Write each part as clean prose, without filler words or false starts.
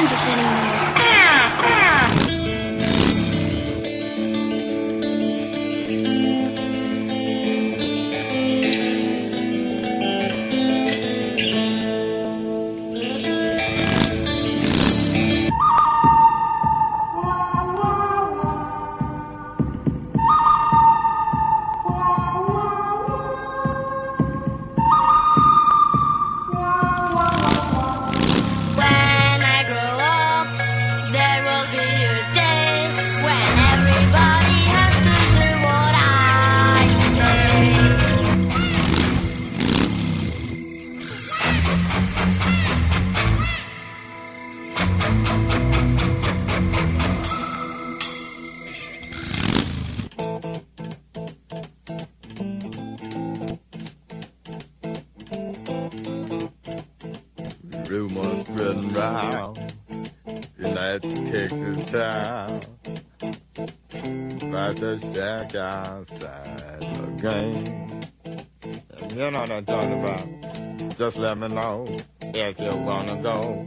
Kansas anymore. Rumors spreading round in that Texas town about the shack outside the game. And you know what I'm talking about. Just let me know if you wanna go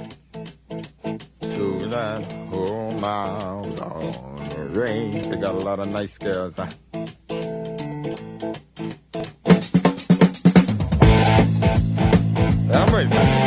to that home out on the range. They got a lot of nice girls. I'm ready.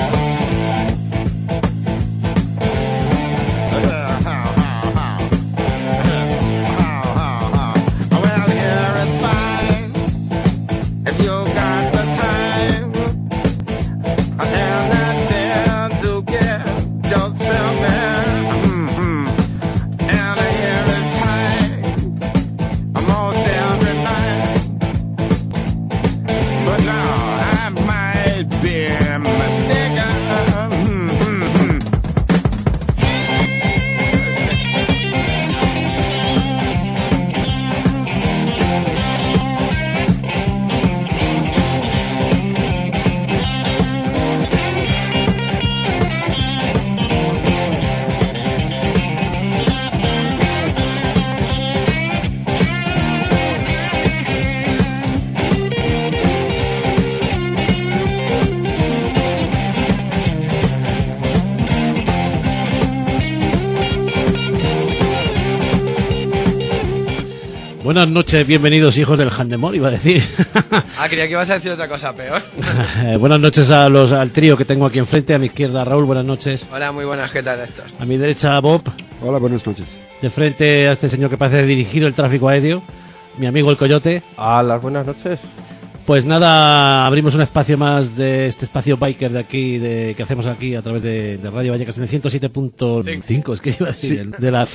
Buenas noches, bienvenidos hijos del Handemor, iba a decir. Creía que ibas a decir otra cosa peor. Buenas noches al trío que tengo aquí enfrente. A mi izquierda Raúl, buenas noches. Hola, muy buenas, ¿qué tal, Héctor? A mi derecha Bob. Hola, buenas noches. De frente a este señor que parece dirigido el tráfico aéreo, mi amigo el Coyote. Hola, buenas noches. Pues nada, abrimos un espacio más de este espacio biker de aquí, que hacemos aquí a través de Radio Vallecas en el 107.5, es que iba a decir, de la...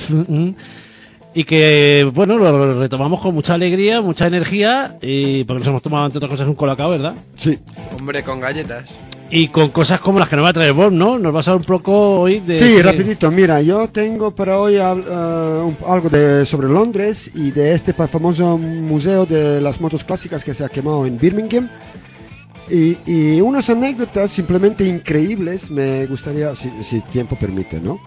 Y que, bueno, lo retomamos con mucha alegría, mucha energía, y porque nos hemos tomado, entre otras cosas, un colacao, ¿verdad? Sí. Hombre, con galletas. Y con cosas como las que nos va a traer Bob, ¿no? Nos vas a hablar un poco hoy de... Sí, rapidito. Mira, yo tengo para hoy algo sobre Londres y de este famoso museo de las motos clásicas que se ha quemado en Birmingham. Y unas anécdotas simplemente increíbles, me gustaría, si tiempo permite, ¿no?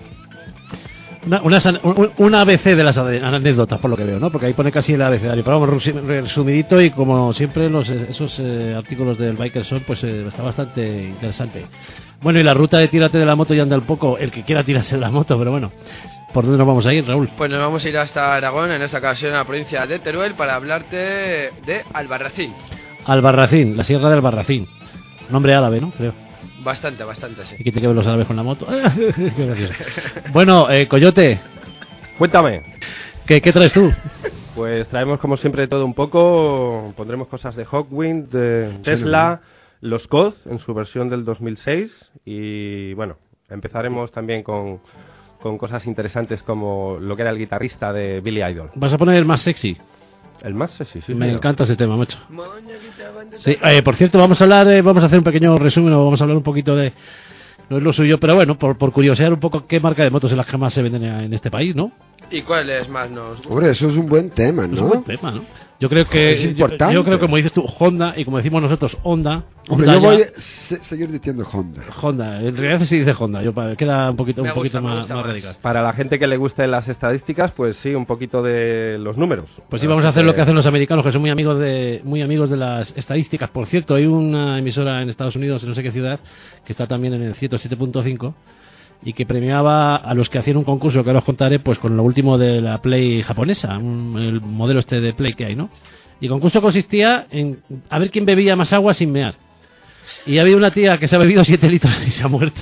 Una ABC de las anécdotas, por lo que veo, ¿no? Porque ahí pone casi el abecedario. Pero vamos, resumidito, y como siempre esos artículos del Biker son, pues está bastante interesante. Bueno, y la ruta de tírate de la moto y anda un poco, el que quiera tirarse de la moto, pero bueno. ¿Por dónde nos vamos a ir, Raúl? Pues nos vamos a ir hasta Aragón, en esta ocasión a la provincia de Teruel, para hablarte de Albarracín. Albarracín, la sierra de Albarracín. Nombre árabe, ¿no? Creo. Bastante, sí. ¿Y qué te que ver los árabes con la moto? Qué gracioso. Bueno, Coyote. Cuéntame. ¿Qué traes tú? Pues traemos como siempre todo un poco. Pondremos cosas de Hawkwind, de Tesla, los COD en su versión del 2006. Y bueno, empezaremos también con cosas interesantes como lo que era el guitarrista de Billy Idol. ¿Vas a poner el más sexy? El más sexy, sí. Me encanta ese tema, macho. Sí, por cierto, vamos a hacer un pequeño resumen, o vamos a hablar un poquito de... No es lo suyo, pero bueno, por curiosear un poco qué marca de motos es las que más se venden en este país, ¿no? ¿Y cuáles más nos gustan? Hombre, eso es un buen tema, ¿no? Es un buen tema, ¿no? Yo creo que es importante. Yo creo que, como dices tú, Honda, y como decimos nosotros, Honda. Hombre, yo voy a seguir diciendo Honda. Honda, en realidad se dice Honda, queda un poquito más radical. Para la gente que le gusten las estadísticas, pues sí, un poquito de los números. Pues sí, vamos a hacer lo que hacen los americanos, que son muy amigos de las estadísticas. Por cierto, hay una emisora en Estados Unidos, en no sé qué ciudad, que está también en el 107.5, y que premiaba a los que hacían un concurso que ahora os contaré, pues con lo último de la Play japonesa, el modelo este de Play que hay, ¿no? Y el concurso consistía en a ver quién bebía más agua sin mear. Y había una tía que se ha bebido 7 litros y se ha muerto.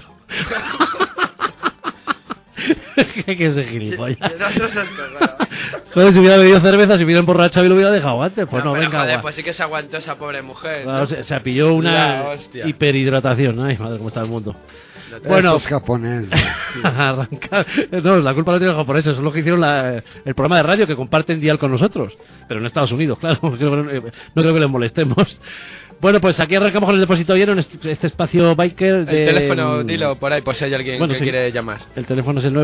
que se gilipollas. Joder, si hubiera bebido cerveza, si hubiera emborrachado y lo hubiera dejado antes, pues no, pero, venga. joder, pues sí que se aguantó esa pobre mujer. Claro, ¿no? se pilló una hiperhidratación. Ay, madre, cómo está el mundo. Bueno, Estos japoneses. arrancar. No, la culpa no tiene los japoneses, son los que hicieron el programa de radio que comparten dial con nosotros. Pero en Estados Unidos, claro, no creo que les molestemos. Bueno, pues aquí arrancamos con el depósito lleno en este espacio biker de... El teléfono, dilo por ahí, por si hay alguien que quiere llamar. El teléfono es el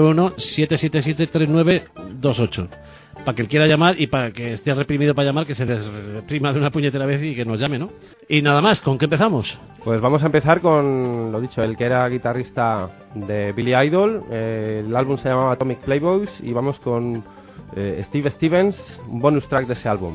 917773928. Para que él quiera llamar y para que esté reprimido para llamar, que se reprima de una puñetera vez y que nos llame, ¿no? Y nada más, ¿con qué empezamos? Pues vamos a empezar con, lo dicho, el que era guitarrista de Billy Idol. El álbum se llamaba Atomic Playboys y vamos con Steve Stevens, un bonus track de ese álbum.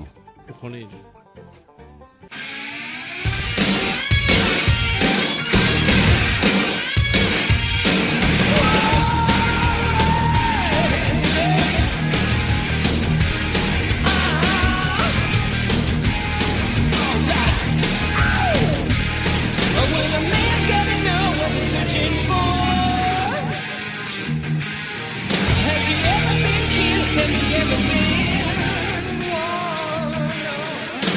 Have you ever been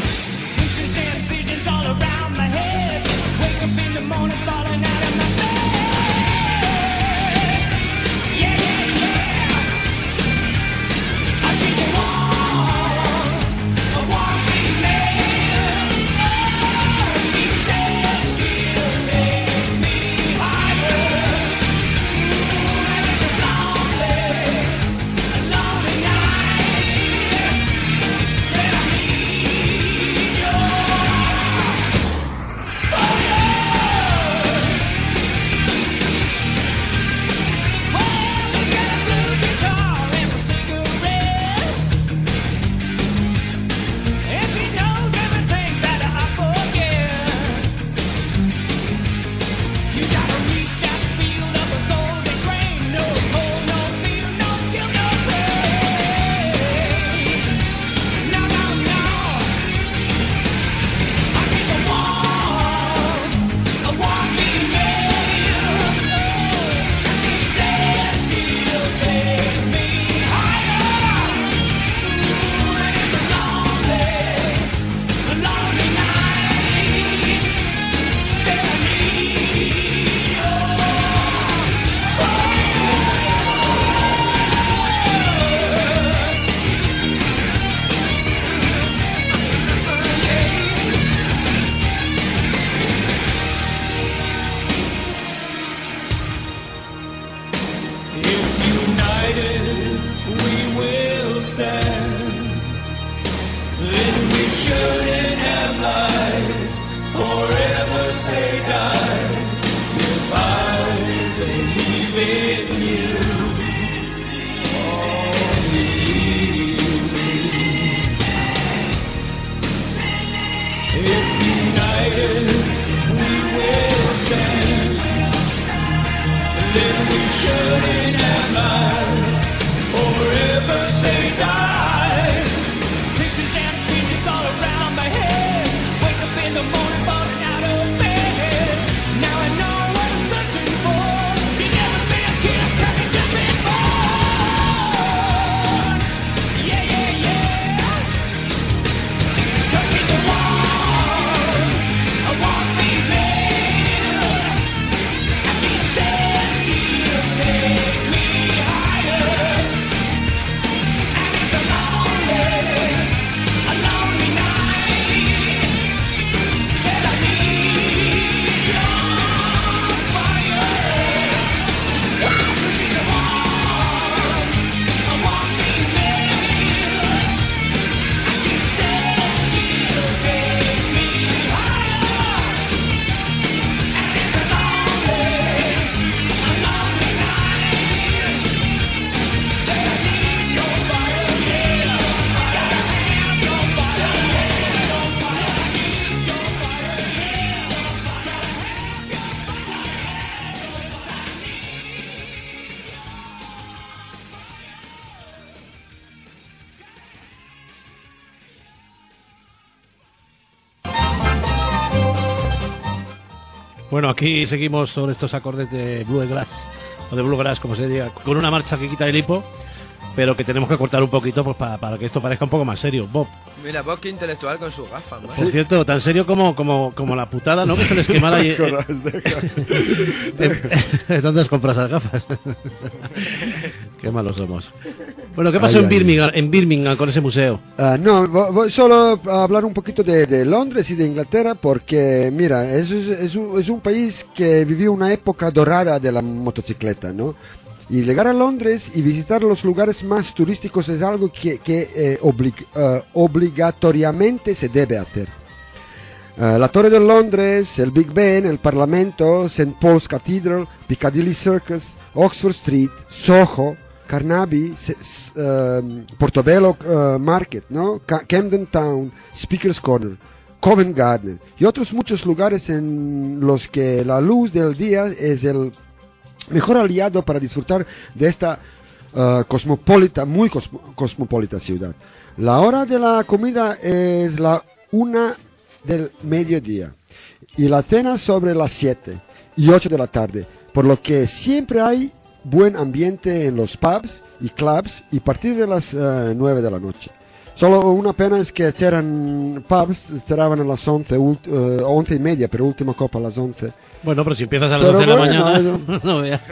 Bueno, aquí seguimos sobre estos acordes de Bluegrass, o de Bluegrass, como se diga, con una marcha que quita el hipo, pero que tenemos que cortar un poquito pues, para que esto parezca un poco más serio. Bob. Mira, Bob, qué intelectual con sus gafas, ¿no? Por cierto, tan serio como la putada, ¿no? Que se les quemara y... ¿Dónde has comprado esas gafas? Qué malos somos. Bueno, ¿qué pasó en Birmingham con ese museo? No, voy solo a hablar un poquito de Londres y de Inglaterra porque, mira, es un país que vivió una época dorada de la motocicleta, ¿no? Y llegar a Londres y visitar los lugares más turísticos es algo que obligatoriamente se debe hacer. La Torre de Londres, el Big Ben, el Parlamento, St. Paul's Cathedral, Piccadilly Circus, Oxford Street, Soho, Carnaby, Portobello Market, ¿no? Camden Town, Speaker's Corner, Covent Garden y otros muchos lugares en los que la luz del día es el mejor aliado para disfrutar de esta muy cosmopolita ciudad. La hora de la comida es la 1 del mediodía y la cena sobre las 7 y 8 de la tarde, por lo que siempre hay buen ambiente en los pubs y clubs y a partir de las 9 de la noche. Solo una pena es que cerraban a las 11 y media, pero última copa a las 11. Bueno, pero si empiezas a las 12 de la mañana, no veas.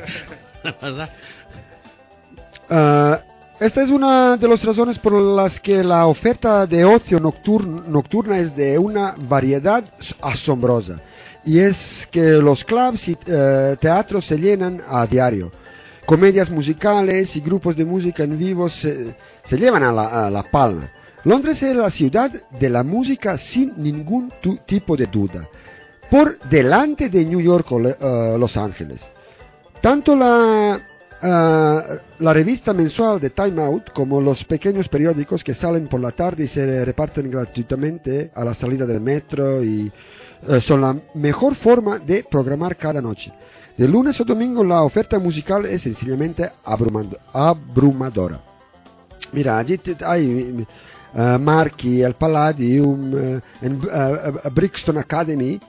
Esta es una de las razones por las que la oferta de ocio nocturna es de una variedad asombrosa. Y es que los clubs y teatros se llenan a diario. Comedias musicales y grupos de música en vivo se llevan a la palma. Londres es la ciudad de la música sin ningún tipo de duda, por delante de New York o Los Ángeles. Tanto la revista mensual de Time Out como los pequeños periódicos que salen por la tarde y se reparten gratuitamente a la salida del metro y son la mejor forma de programar cada noche. De lunes a domingo la oferta musical es sencillamente abrumadora. Mira, allí hay Marquee, el Palladium, Brixton Academy,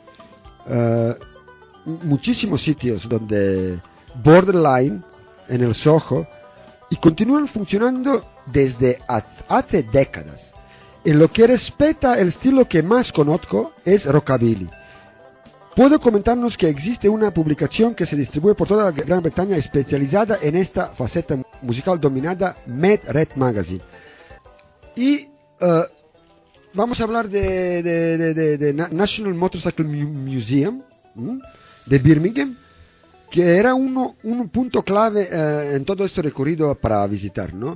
muchísimos sitios donde Borderline, en el Soho, y continúan funcionando desde hace décadas. En lo que respecta el estilo que más conozco es Rockabilly. Puedo comentarnos que existe una publicación que se distribuye por toda la Gran Bretaña especializada en esta faceta musical dominada Mad Red Magazine. Y vamos a hablar de National Motorcycle Museum de Birmingham, que era un punto clave en todo este recorrido para visitar, ¿no?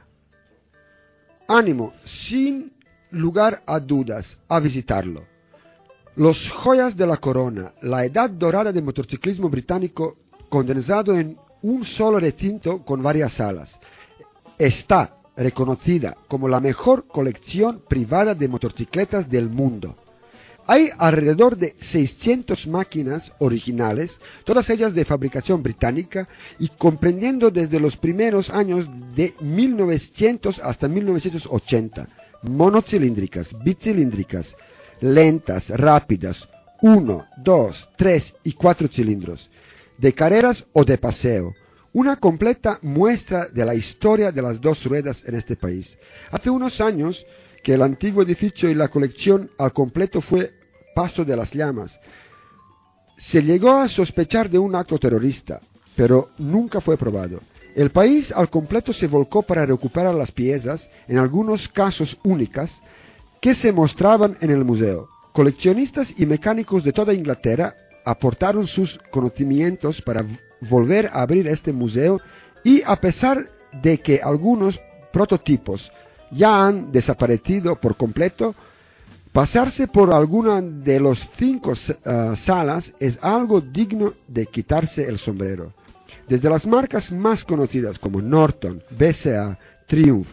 Ánimo, sin lugar a dudas, a visitarlo. Los joyas de la corona, la edad dorada del motociclismo británico condensado en un solo recinto con varias salas. Está reconocida como la mejor colección privada de motocicletas del mundo. Hay alrededor de 600 máquinas originales, todas ellas de fabricación británica y comprendiendo desde los primeros años de 1900 hasta 1980, monocilíndricas, bicilíndricas, lentas, rápidas, 1, 2, 3 y 4 cilindros, de carreras o de paseo. Una completa muestra de la historia de las dos ruedas en este país. Hace unos años que el antiguo edificio y la colección al completo fue pasto de las llamas. Se llegó a sospechar de un acto terrorista, pero nunca fue probado. El país al completo se volcó para recuperar las piezas, en algunos casos únicas, que se mostraban en el museo. Coleccionistas y mecánicos de toda Inglaterra aportaron sus conocimientos para volver a abrir este museo y a pesar de que algunos prototipos ya han desaparecido por completo, pasarse por alguna de las 5 salas es algo digno de quitarse el sombrero. Desde las marcas más conocidas como Norton, BCA, Triumph,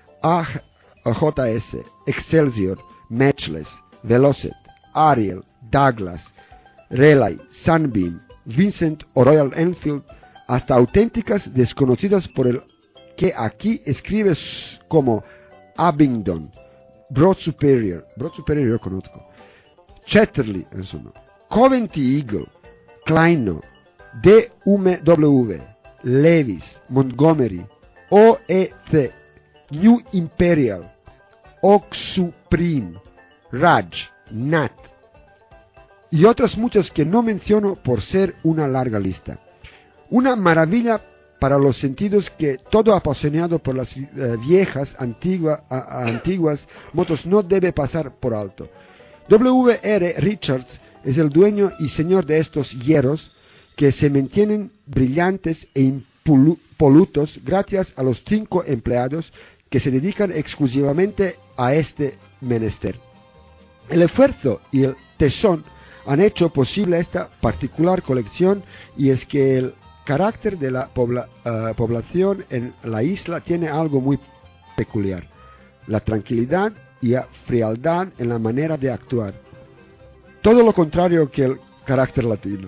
AJS, Excelsior, Matchless, Velocet, Ariel, Douglas, Relay, Sunbeam, Vincent o Royal Enfield, hasta auténticas desconocidas por el que aquí escribes como Abingdon, Broad Superior yo conozco, Chatterley, eso no, Coventry Eagle, Kleino, DMW, Levis, Montgomery, OEC, New Imperial, Oak Supreme, Raj, Nat y otras muchas que no menciono por ser una larga lista. Una maravilla para los sentidos que todo apasionado por las viejas, antiguas motos no debe pasar por alto. W.R. Richards es el dueño y señor de estos hierros que se mantienen brillantes e impolutos gracias a los 5 empleados que se dedican exclusivamente a este menester. El esfuerzo y el tesón han hecho posible esta particular colección, y es que el carácter de la población en la isla tiene algo muy peculiar: la tranquilidad y la frialdad en la manera de actuar. Todo lo contrario que el carácter latino.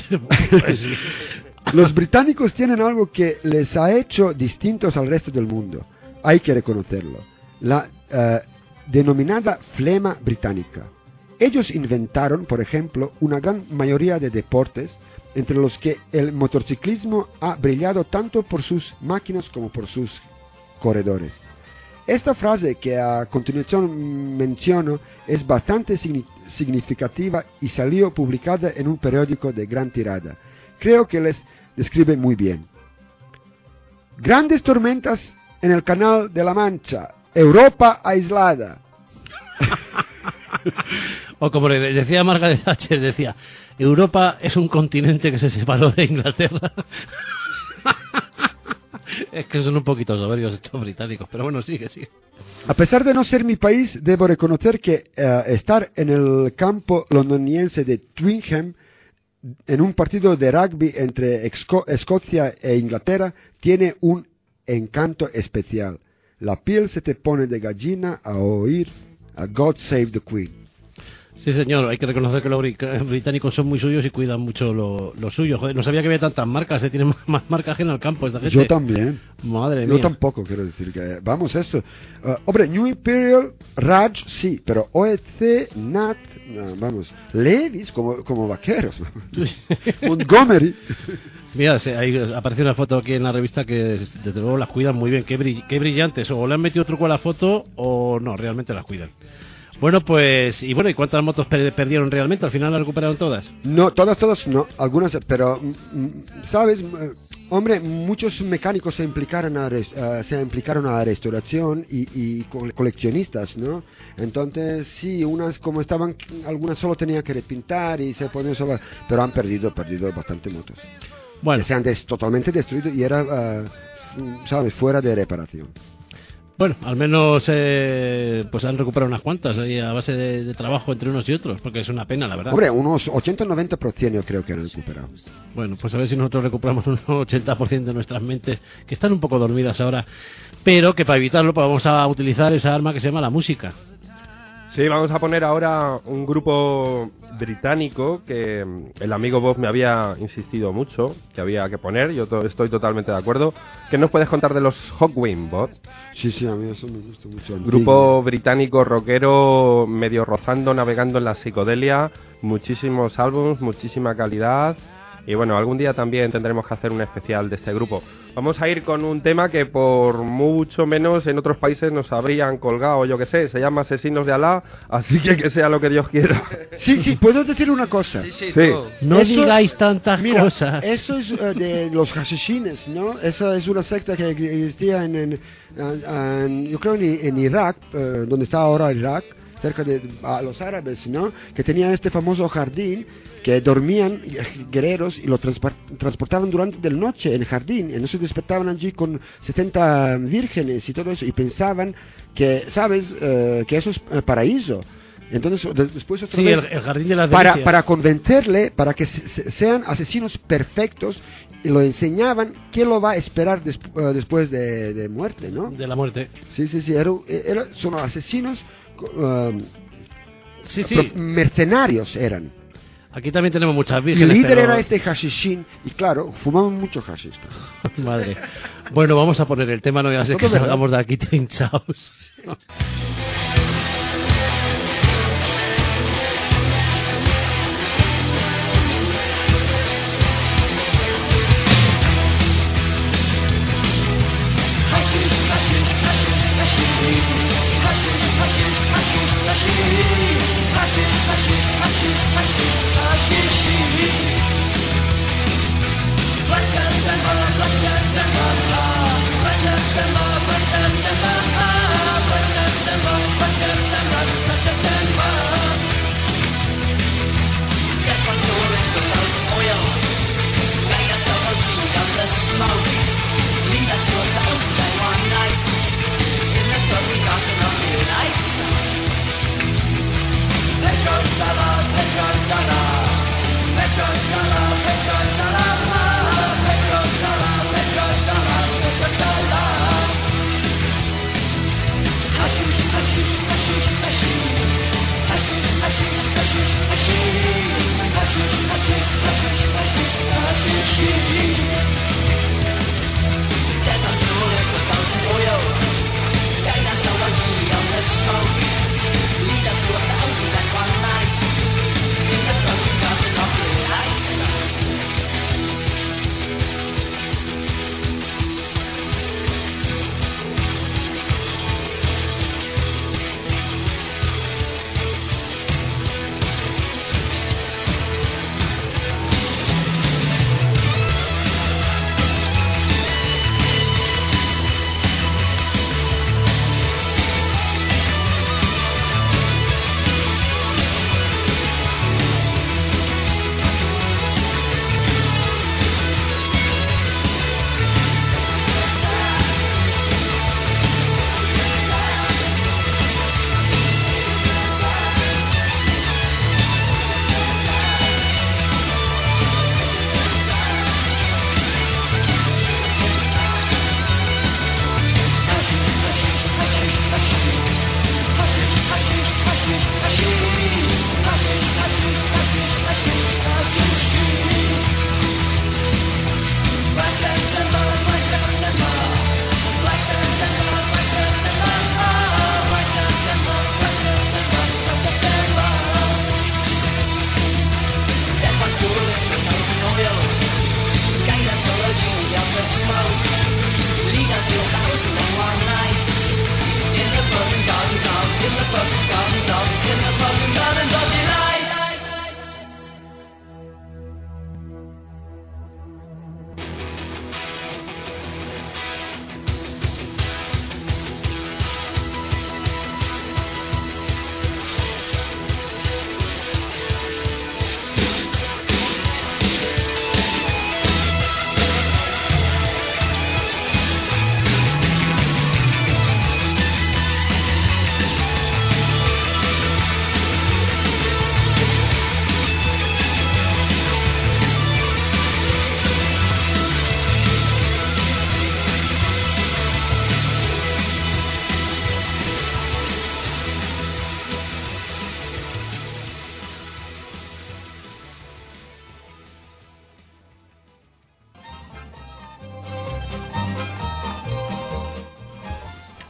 Los británicos tienen algo que les ha hecho distintos al resto del mundo. Hay que reconocerlo. La denominada flema británica. Ellos inventaron, por ejemplo, una gran mayoría de deportes, entre los que el motociclismo ha brillado tanto por sus máquinas como por sus corredores. Esta frase que a continuación menciono es bastante significativa y salió publicada en un periódico de gran tirada. Creo que les describe muy bien. Grandes tormentas en el Canal de la Mancha, Europa aislada. O como le decía Margaret Thatcher, decía: Europa es un continente que se separó de Inglaterra. Es que son un poquito soberbios estos británicos, pero bueno, sigue. A pesar de no ser mi país, debo reconocer que estar en el campo londoniense de Twickenham en un partido de rugby entre Escocia e Inglaterra tiene un encanto especial. La piel se te pone de gallina a oír a God Save the Queen. Sí, señor, hay que reconocer que los británicos son muy suyos y cuidan mucho lo suyo. Joder, no sabía que había tantas marcas, tienen más marcas que en el campo esta gente. Yo también. Madre mía. Yo tampoco, quiero decir que... Vamos, esto... hombre, New Imperial, Raj, sí, pero OEC, Nat, vamos, Levis, como vaqueros. Montgomery. Mira, ahí aparece una foto aquí en la revista que desde luego las cuidan muy bien. Qué brillantes. O le han metido truco a la foto o no, realmente las cuidan. Bueno, pues, ¿y cuántas motos perdieron realmente? ¿Al final las recuperaron todas? No, todas no, algunas, pero, ¿sabes? Hombre, muchos mecánicos se implicaron a la restauración y coleccionistas, ¿no? Entonces, sí, unas como estaban, algunas solo tenían que repintar y se ponían solo, pero han perdido bastante motos. Bueno. Que se han totalmente destruido y era, ¿sabes? Fuera de reparación. Bueno, al menos pues han recuperado unas cuantas ahí a base de trabajo entre unos y otros, porque es una pena, la verdad. Hombre, unos 80-90% yo creo que han recuperado. Bueno, pues a ver si nosotros recuperamos un 80% de nuestras mentes, que están un poco dormidas ahora, pero que para evitarlo pues vamos a utilizar esa arma que se llama la música. Sí, vamos a poner ahora un grupo británico que el amigo Bob me había insistido mucho que había que poner, yo estoy totalmente de acuerdo. ¿Qué nos puedes contar de los Hawkwind, Bob? Sí, a mí eso me gusta mucho. Grupo británico rockero, medio rozando, navegando en la psicodelia, muchísimos álbumes, muchísima calidad. Y bueno, algún día también tendremos que hacer un especial de este grupo. Vamos a ir con un tema que por mucho menos en otros países nos habrían colgado, yo que sé, se llama Asesinos de Alá, así que sea lo que Dios quiera. Sí, ¿puedo decir una cosa? Sí. No digáis tantas cosas. Eso es de los hashishines, ¿no? Esa es una secta que existía yo creo en Irak, donde está ahora Irak, cerca de los árabes, ¿no? Que tenían este famoso jardín, que dormían guerreros y lo transportaban durante la noche en el jardín, y no se despertaban allí con 70 vírgenes y todo eso, y pensaban que, ¿sabes? Que eso es paraíso. Entonces, después otra vez, el jardín de las delicias. para convencerle, para que sean asesinos perfectos, y lo enseñaban qué lo va a esperar después de muerte, ¿no? De la muerte. Sí, son asesinos, mercenarios eran. Aquí también tenemos muchas Y vírgenes. el líder pero... era este hashishin, y claro, fumaban mucho hashish. Madre. Bueno, vamos a poner el tema, no ya sé que salgamos de aquí trinchados.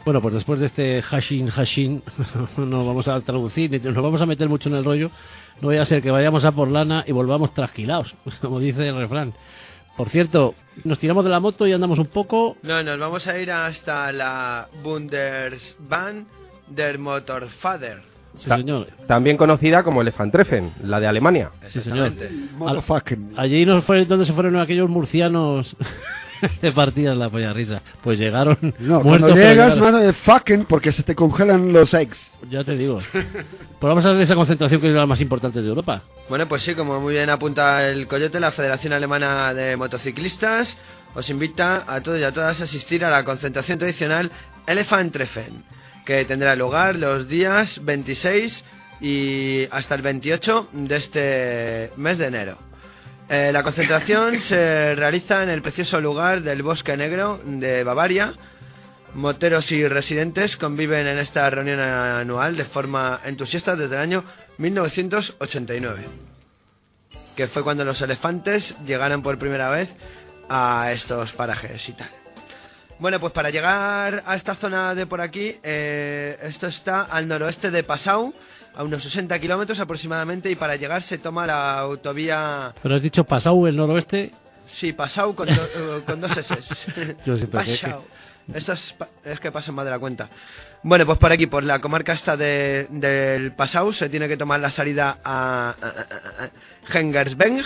Bueno, pues después de este hashin, nos vamos a traducir, nos vamos a meter mucho en el rollo. No vaya a ser que vayamos a por lana y volvamos trasquilados, como dice el refrán. Por cierto, nos tiramos de la moto y andamos un poco. No, nos vamos a ir hasta la Bundesbahn der Motorfader. Sí, señor. También conocida como Elefantreffen, la de Alemania. Sí, señor. Motherfucking. Allí nos fue donde se fueron aquellos murcianos de partida la polla risa. Pues llegaron No, muertos. cuando pero llegas, llegaron. motherfucking, porque se te congelan los eggs. Ya te digo. Pues vamos a ver esa concentración que es la más importante de Europa. Bueno, pues sí, como muy bien apunta el Coyote, la Federación Alemana de Motociclistas os invita a todos y a todas a asistir a la concentración tradicional Elefantreffen, que tendrá lugar los días 26 y hasta el 28 de este mes de enero. La concentración se realiza en el precioso lugar del Bosque Negro de Bavaria. Moteros y residentes conviven en esta reunión anual de forma entusiasta desde el año 1989, que fue cuando los elefantes llegaron por primera vez a estos parajes y tal. Bueno, pues para llegar a esta zona de por aquí, esto está al noroeste de Passau, a unos 60 kilómetros aproximadamente, y para llegar se toma la autovía... Pero has dicho Passau, el noroeste. Sí, Passau con dos S. Yo siempre Passau. Esto es que pasan más de la cuenta. Bueno, pues por aquí, por la comarca esta del Passau, se tiene que tomar la salida a Hengersberg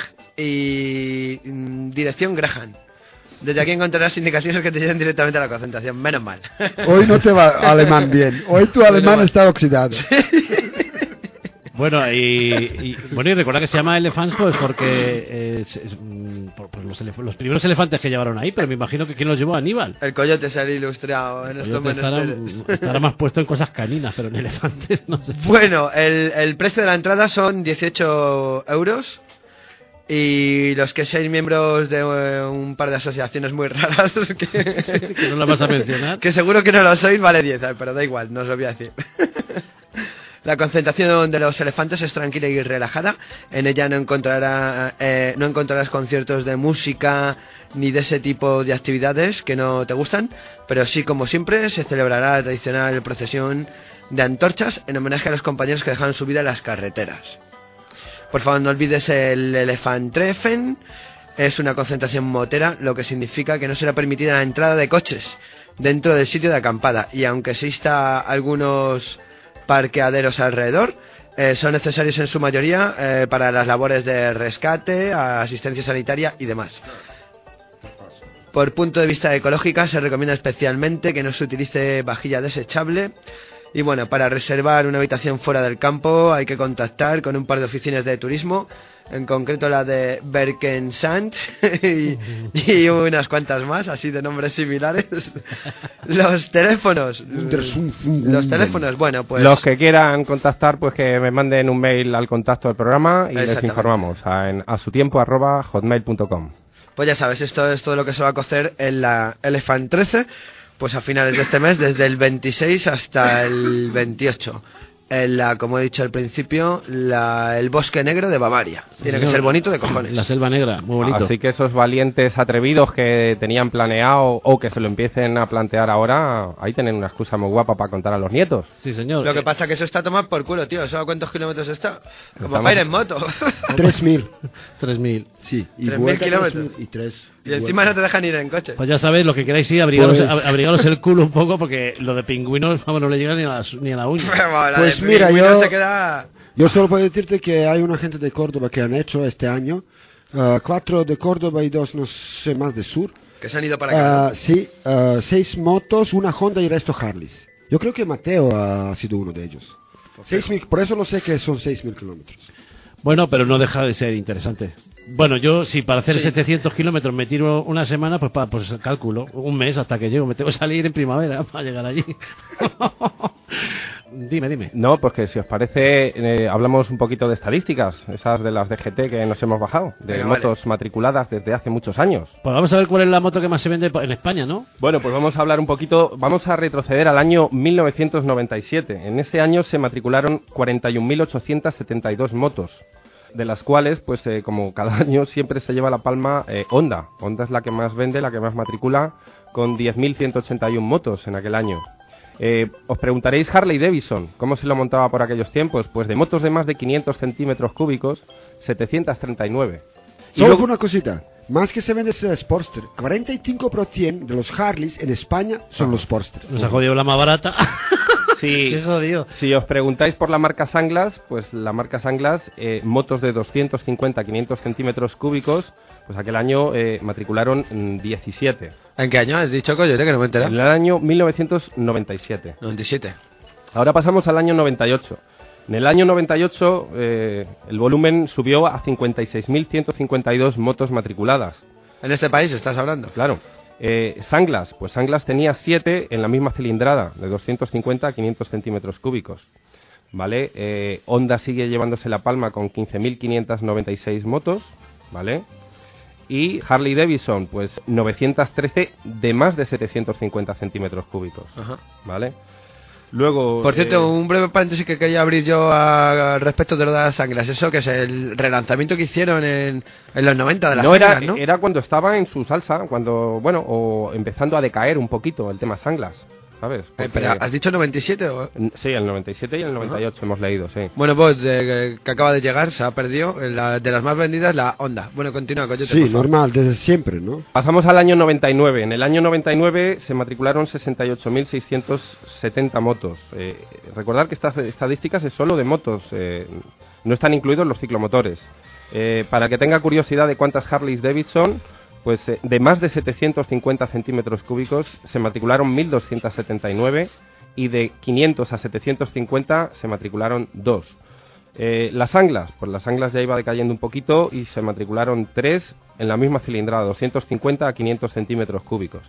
y dirección Graham. Desde aquí encontrarás indicaciones que te lleven directamente a la concentración. Menos mal. Hoy no te va alemán bien. Hoy tu alemán está oxidado. Bueno, y recordad que se llama Elephants pues porque por los primeros elefantes que llevaron ahí, pero me imagino que ¿quién los llevó? Aníbal. El Coyote se ha ilustrado en estos menesteres. Estará más puesto en cosas caninas, pero en elefantes no sé. Bueno, el precio de la entrada son 18 euros. Y los que seáis miembros de un par de asociaciones muy raras que no las vas a mencionar, que seguro que no lo sois, vale 10, pero da igual, no os lo voy a decir. La concentración de los elefantes es tranquila y relajada. En ella no encontrarás conciertos de música ni de ese tipo de actividades que no te gustan, pero sí, como siempre, se celebrará la tradicional procesión de antorchas en homenaje a los compañeros que dejaron su vida en las carreteras. Por favor, no olvides el Elefantreffen. Es una concentración motera, lo que significa que no será permitida la entrada de coches dentro del sitio de acampada. Y aunque exista algunos parqueaderos alrededor, son necesarios en su mayoría para las labores de rescate, asistencia sanitaria y demás. Por punto de vista ecológica, se recomienda especialmente que no se utilice vajilla desechable. Y bueno, para reservar una habitación fuera del campo hay que contactar con un par de oficinas de turismo, en concreto la de Berkensand y unas cuantas más, así de nombres similares. Los teléfonos, bueno, pues... Los que quieran contactar, pues que me manden un mail al contacto del programa y les informamos a sutiempo@hotmail.com. Pues ya sabes, esto es todo lo que se va a cocer en la Elefantreffen. Pues a finales de este mes, desde el 26 hasta el 28. Como he dicho al principio, el Bosque Negro de Bavaria. Sí, tiene señor. que ser bonito de cojones. La Selva Negra, muy bonito. Así que esos valientes atrevidos que tenían planeado o que se lo empiecen a plantear ahora, ahí tienen una excusa muy guapa para contar a los nietos. Sí, señor. Lo que pasa que eso está tomado por culo, tío. ¿Eso a cuántos kilómetros está? Como para ir en moto. 3.000. 3.000. Sí. Y 3.000 kilómetros. Y encima no te dejan ir en coche. Pues ya sabéis, lo que queráis ir, abrigaros, Pues- abrigaros el culo un poco, porque lo de pingüinos, vamos, no le llega ni a la uña. La Pues de mira, pingüino yo- se queda... Yo solo puedo decirte que hay una gente de Córdoba que han hecho este año 4 de Córdoba y 2 no sé más de sur. Que se han ido para acá. Sí, 6 motos, una Honda y el resto Harleys. Yo creo que Mateo ha sido uno de ellos. 6.000, por eso lo sé que son 6.000 kilómetros. Bueno, pero no deja de ser interesante. Bueno, yo, si para hacer Sí. 700 kilómetros me tiro una semana, pues cálculo, un mes hasta que llego. Me tengo que salir en primavera para llegar allí. Dime. No, pues que si os parece, hablamos un poquito de estadísticas, esas de las DGT que nos hemos bajado, de Venga, motos matriculadas desde hace muchos años. Pues vamos a ver cuál es la moto que más se vende en España, ¿no? Bueno, pues vamos a hablar un poquito, vamos a retroceder al año 1997. En ese año se matricularon 41.872 motos, de las cuales, pues como cada año, siempre se lleva la palma Honda. Honda es la que más vende, la que más matricula, con 10.181 motos en aquel año. Os preguntaréis Harley Davidson, ¿cómo se lo montaba por aquellos tiempos? Pues de motos de más de 500 centímetros cúbicos, 739. Y Solo luego- una cosita. Más que se vende ese Sportster, 45% de los Harleys en España son los Sportsters. Nos ha jodido la más barata. Sí. Qué jodido. Si os preguntáis por la marca Sanglas, pues la marca Sanglas, motos de 250-500 centímetros cúbicos, pues aquel año matricularon 17. ¿En qué año has dicho, Coyote, que no me he En enterado? el año 1997. 97. Ahora pasamos al año 98. En el año 98 el volumen subió a 56.152 motos matriculadas. ¿En este país estás hablando? Claro. Sanglas, pues Sanglas tenía 7 en la misma cilindrada, de 250 a 500 centímetros cúbicos. ¿Vale? Honda sigue llevándose la palma con 15.596 motos, ¿vale? Y Harley Davidson, pues 913 de más de 750 centímetros cúbicos, Ajá. ¿vale? Luego... Por cierto, un breve paréntesis que quería abrir yo al respecto de lo de las Sanglas. Eso que es el relanzamiento que hicieron en los 90 de las no Sanglas, era, ¿no? era cuando estaba en su salsa, cuando, bueno, o empezando a decaer un poquito el tema Sanglas, ¿sabes? Porque- Pero, ¿has dicho 97 o...? Sí, el 97 y el 98 hemos leído, sí. Bueno, pues que acaba de llegar, se ha perdido. De las más vendidas, la Honda. Bueno, continúa, Coyote. Sí, por favor. normal, desde siempre, ¿no? Pasamos al año 99. En el año 99 se matricularon 68.670 motos. Recordad que estas estadísticas es solo de motos, no están incluidos los ciclomotores. Para que tenga curiosidad de cuántas Harleys Davidson, pues de más de 750 centímetros cúbicos se matricularon 1.279 y de 500 a 750 se matricularon 2. Las Sanglas, pues las Sanglas ya iba decayendo un poquito y se matricularon 3 en la misma cilindrada, 250 a 500 centímetros cúbicos.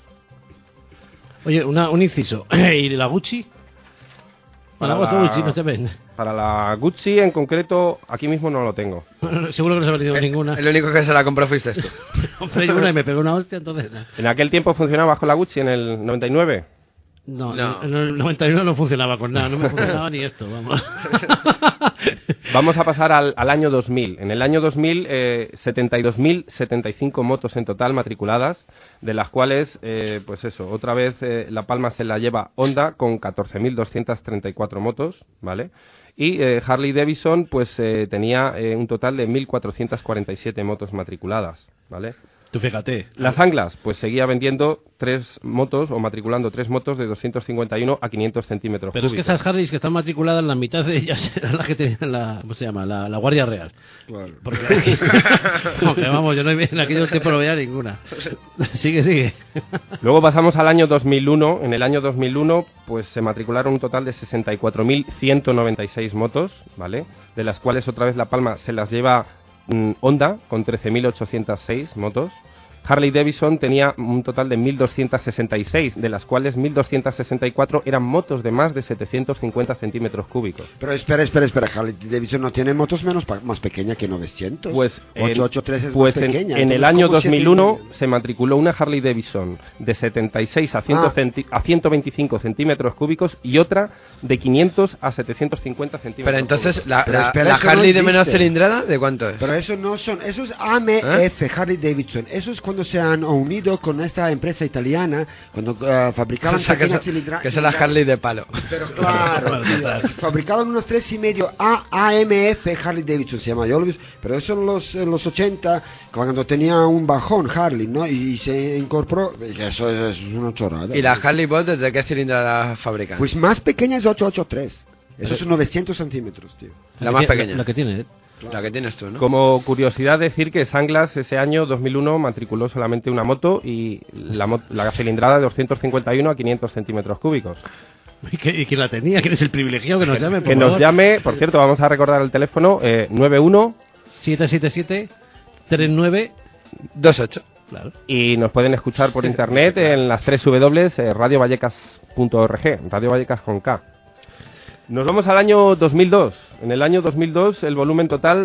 Oye, un inciso. ¿Y la Gucci? Para La Gucci la- no se vende. Para la Gucci en concreto, aquí mismo no lo tengo. Seguro que no se ha vendido ninguna. El único que se la compró fuiste tú. Compré yo una y me pegó una hostia, entonces... nah. ¿En aquel tiempo funcionaba con la Gucci en el 99? No, No. en el 91 no funcionaba con nada, no me funcionaba ni esto, vamos. Vamos a pasar al año 2000. En el año 2000, 72.075 motos en total matriculadas, de las cuales, pues eso, otra vez la palma se la lleva Honda con 14.234 motos, ¿vale? Y Harley Davidson, pues tenía un total de 1.447 motos matriculadas, ¿vale? Tú fíjate. Las Sanglas, pues seguía vendiendo 3 motos o matriculando 3 motos de 251 a 500 centímetros Pero es que cúbicos. esas Harleys que están matriculadas, la mitad de ellas eran las que tenían la... ¿Cómo se llama? La Guardia Real. Claro. Porque aunque, vamos, yo no en aquellos tiempos no veía ninguna. Sigue. Luego pasamos al año 2001. En el año 2001, pues se matricularon un total de 64.196 motos, ¿vale? De las cuales otra vez la palma se las lleva Honda con 13.806 motos. Harley Davidson tenía un total de 1.266, de las cuales 1.264 eran motos de más de 750 centímetros cúbicos. Pero espera, Harley Davidson no tiene motos más pequeñas que 900. Pues, 883 es pues más pequeña. en el entonces, año ¿cómo 2001 7.000? se matriculó una Harley Davidson de 76 a 125 centímetros cúbicos y otra de 500 a 750 centímetros Pero entonces, cúbicos. Pero la espera, eso Harley no de menor existe. cilindrada, ¿de cuánto es? Pero eso no son, eso es AMF, Harley Davidson. Eso es cuando se han unido con esta empresa italiana, cuando fabricaban O sea, que pequeñas que es la Harley de palo. Pero claro, tío, fabricaban unos 3,5 AMF Harley Davidson, se llama, yo lo vi, pero eso en los 80, cuando tenía un bajón Harley, ¿no? Y se incorporó, eso es una chorrada. ¿Y la Harley Bot desde qué cilindrada la fabrican? Pues más pequeña es 883. Eso es 900 centímetros, tío. La más pequeña. La que tiene, ¿eh? La que tienes tú, ¿no? Como curiosidad decir que Sanglas ese año 2001 matriculó solamente una moto y la cilindrada de 251 a 500 centímetros cúbicos. ¿Y quién la tenía? ¿Quién es el privilegiado que nos llame? Por Que nos favor? llame, por cierto, vamos a recordar el teléfono 91 777-39... 2.8. Claro. y nos pueden escuchar por internet en las 3 W, radiovallecas.org, Radio Vallecas con K. Nos vamos al año 2002. En el año 2002 el volumen total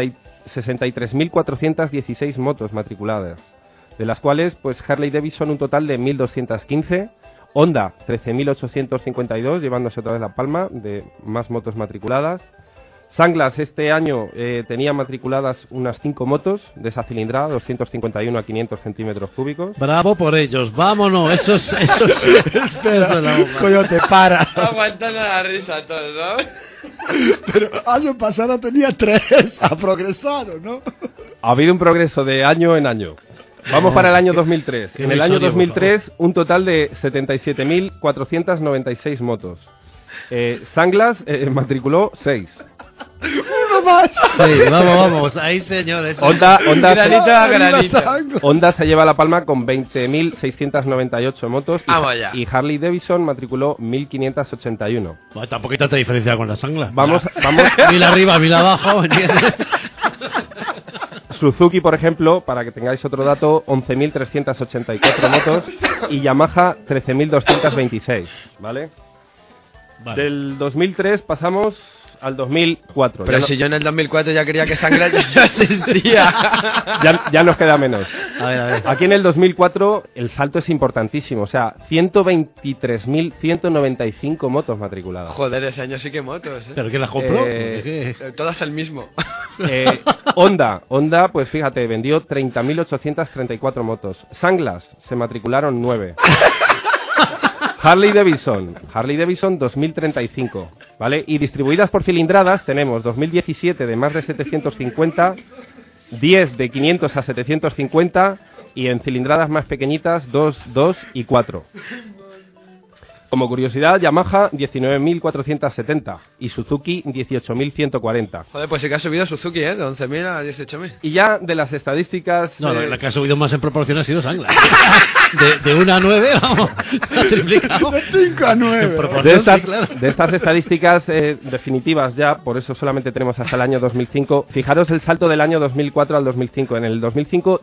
63.416 motos matriculadas, de las cuales pues Harley Davidson un total de 1.215, Honda 13.852, llevándose otra vez la palma de más motos matriculadas, Sunglass este año tenía matriculadas unas 5 motos de esa cilindrada, 251 a 500 centímetros cúbicos. Bravo por ellos, vámonos, eso es peso en la bomba. Coyote, para. Aguantando la risa todos, ¿no? Pero año pasado tenía 3, ha progresado, ¿no? Ha habido un progreso de año en año. Vamos para el año 2003. qué En el año episodio, 2003, un total de 77.496 motos. Sunglass matriculó 6. Uno más. Sí, vamos, ahí señores. Honda Granito a granito. Honda se lleva la palma con 20.698 motos Vamos ya. y Harley Davidson matriculó 1.581. Bueno, tampoco hay tanta diferencia con las Sunglass. Vamos. Mil arriba, mil abajo, ¿me entiendes? Suzuki, por ejemplo, para que tengáis otro dato, 11.384 motos y Yamaha 13.226, ¿vale? Vale. Del 2003 pasamos al 2004. Pero Ya si yo en el 2004 ya quería que Sangre ya existía. ya nos queda menos. A ver. Aquí en el 2004 el salto es importantísimo, o sea, 123.195 motos matriculadas. Joder, ese año sí que motos, ¿eh? ¿Pero quién las compró? Todas el mismo. Honda, pues fíjate, vendió 30.834 motos. Sunglass se matricularon 9. Harley Davidson 2035, ¿vale? Y distribuidas por cilindradas tenemos 2017 de más de 750, 10 de 500 a 750 y en cilindradas más pequeñitas 2, 2 y 4. Como curiosidad, Yamaha 19.470 y Suzuki 18.140. Joder, pues sí que ha subido Suzuki, ¿eh? De 11.000 a 18.000. Y ya de las estadísticas... No, la que ha subido más en proporción ha sido Sunglass. De 1 a 9, vamos, ha triplicado. De 5 a 9. En proporción, De estas, sí, claro. de estas estadísticas definitivas ya, por eso solamente tenemos hasta el año 2005. Fijaros el salto del año 2004 al 2005. En el 2005,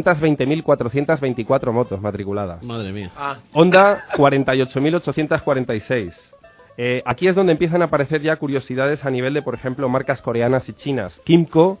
220.424 motos matriculadas. Madre mía. Ah, Honda, 48.846. Aquí es donde empiezan a aparecer ya curiosidades a nivel de, por ejemplo, marcas coreanas y chinas. Kimco,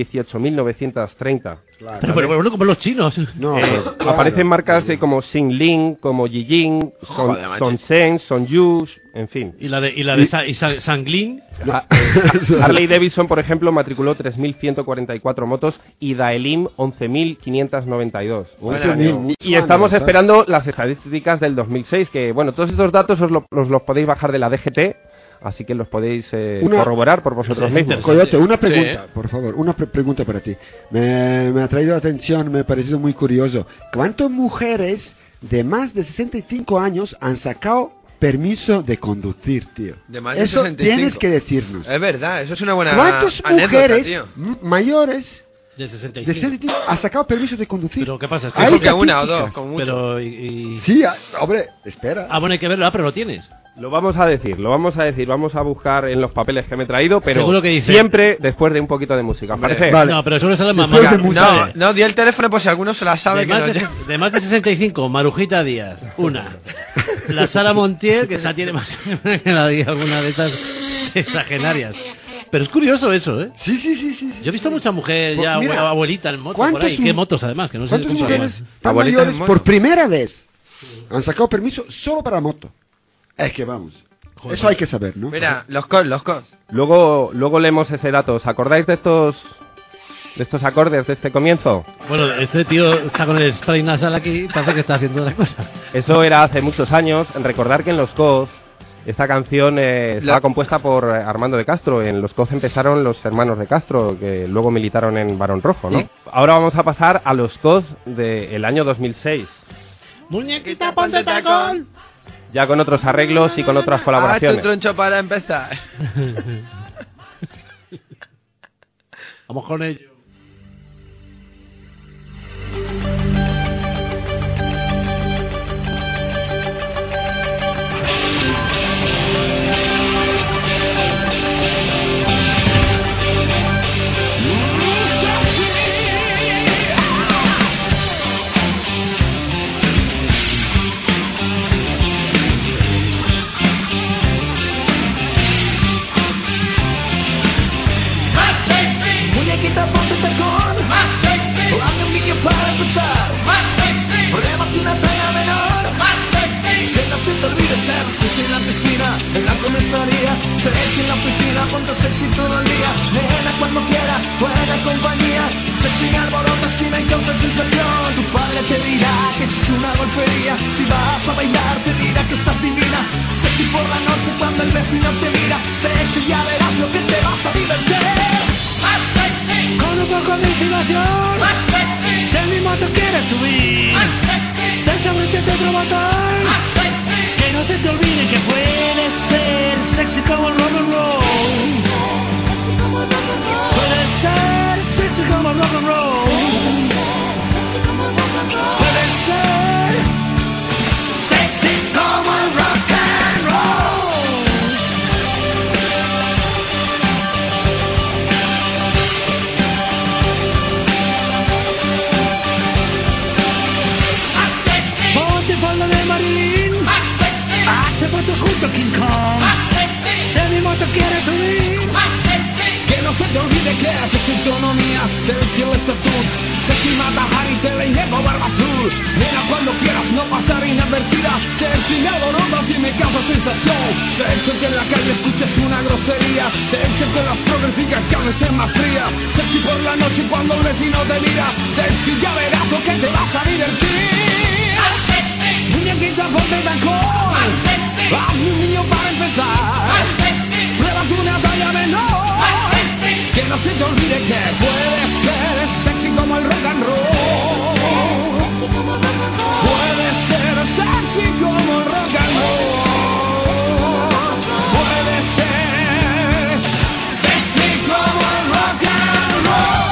18.930. Claro. Pero bueno, como los chinos. No, claro. Aparecen marcas como Xingling, como Yijing, Joder, macho. Sonsen, Sonyu, en fin. Y la de Sanglin. Harley Davidson, por ejemplo, matriculó 3.144 motos y Daelim 11.592. Y estamos esperando las estadísticas del 2006, que bueno, todos estos datos os los podéis bajar de la DGT, así que los podéis corroborar por vosotros Sí, mismos. Coyote, una pregunta, Sí. por favor, una pregunta para ti. Me ha traído la atención, me ha parecido muy curioso. ¿Cuántas mujeres de más de 65 años han sacado permiso de conducir, tío? de más de Eso 65. tienes que decirnos. Es verdad, eso es una buena ¿Cuántas anécdota, mujeres tío. mayores De de 65. 65 han sacado permiso de conducir? Pero ¿qué pasa? Hay Dijo que una o estadísticas. dos, con mucho. Pero Sí, hombre, espera. bueno, hay que verlo, pero lo tienes. Lo vamos a decir, vamos a buscar en los papeles que me he traído, pero Seguro que dice- siempre después de un poquito de música. ¿Os Hombre, parece? vale. No, pero suele ser más Después de más- música. No, di el teléfono por si alguno se la sabe. De Que más, no de, lle- de más de 65, Marujita Díaz, una. La Sara Montiel, que esa tiene más que la de alguna de estas sexagenarias. Pero es curioso eso, ¿eh? Sí. Yo he visto mucha mujer ya, Mira, abuelita en moto por ¿cuántas ahí. ¿Qué motos además? Que no sé ¿Cuántas cómo se mujeres llaman. tan Abuelitas mayores en moto. por primera vez han sacado permiso solo para moto? Es que vamos. Joder. Eso hay que saber, ¿no? Mira, los cos. Luego leemos ese dato. ¿Os acordáis de estos acordes de este comienzo? Bueno, este tío está con el spray nasal aquí, parece que está haciendo la cosa. Eso era hace muchos años. Recordar que en los COZ esta canción estaba compuesta por Armando de Castro. En los COZ empezaron los hermanos de Castro, que luego militaron en Barón Rojo, ¿no? Sí. Ahora vamos a pasar a los COZ del año 2006. Muñequita, ponte tacón. Ya con otros arreglos y con otras Ah, tu colaboraciones. troncho para empezar. Vamos con ello. Muñequita, ponte te dirá que es una golfería. Si vas a bailar te dirá que estás divina. Sexy por la noche cuando el vecino te mira. Sexy, ya verás lo que te vas a divertir. Más sexy. Con un poco de inspiración. Más sexy. Si el mismo te quiere subir. Más sexy. Desabrochate otro botón. Más sexy. Que no se te olvide que puedes ser sexy como el rock and roll. Puedes ser sexy como el rock and roll. Puedes ser sexy como el rock and roll. Ponte falda de marín. Hazte fotos junto a King Kong. Si el mismo te quiere subir. Que no se te olvide que es sexy autonomía. Sexy el estatus. Sexy mata Harry, te le llevo barba azul. Mira cuando quieras no pasar inadvertida. Sexy me adorotas y me causa sensación. Sexy que en la calle escuches una grosería. Sexy que las progres digan que han de ser más fría. Sexy por la noche cuando el vecino te mira. Sexy ya verás lo que te vas a divertir. Muñequita ponte tacón. Hazme un niño para empezar. Pruébate una talla menor. Que no se te olvide que puedes ser sexy como el rock and roll. Puedes ser sexy como el rock and roll. Puedes ser sexy como el rock and roll.